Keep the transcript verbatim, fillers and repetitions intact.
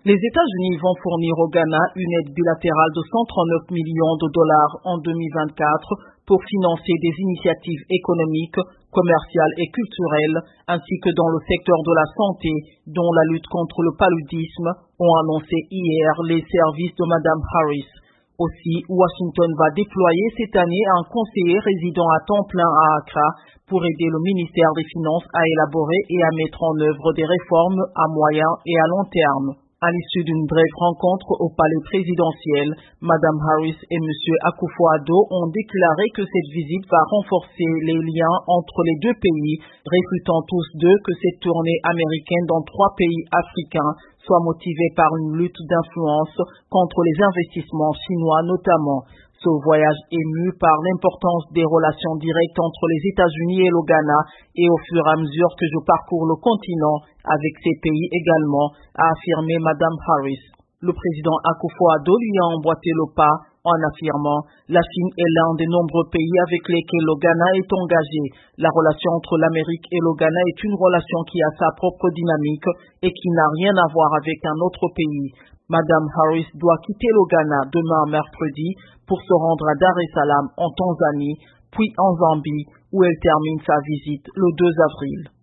Les États-Unis vont fournir au Ghana une aide bilatérale de cent trente-neuf millions de dollars en deux mille vingt-quatre pour financer des initiatives économiques, commerciales et culturelles, ainsi que dans le secteur de la santé, dont la lutte contre le paludisme, ont annoncé hier les services de Madame Harris. Aussi, Washington va déployer cette année un conseiller résident à temps plein à Accra pour aider le ministère des Finances à élaborer et à mettre en œuvre des réformes à moyen et à long terme. À l'issue d'une brève rencontre au palais présidentiel, Madame Harris et Monsieur Akufo-Addo ont déclaré que cette visite va renforcer les liens entre les deux pays, réfutant tous deux que cette tournée américaine dans trois pays africains soit motivée par une lutte d'influence contre les investissements chinois notamment. Ce voyage est mu par l'importance des relations directes entre les États-Unis et le Ghana et au fur et à mesure que je parcours le continent avec ces pays également, a affirmé Madame Harris. Le président Akufo-Addo lui a emboîté le pas en affirmant « La Chine est l'un des nombreux pays avec lesquels le Ghana est engagé. La relation entre l'Amérique et le Ghana est une relation qui a sa propre dynamique et qui n'a rien à voir avec un autre pays. Madame Harris doit quitter le Ghana demain mercredi pour se rendre à Dar es Salaam en Tanzanie, puis en Zambie, où elle termine sa visite le deux avril.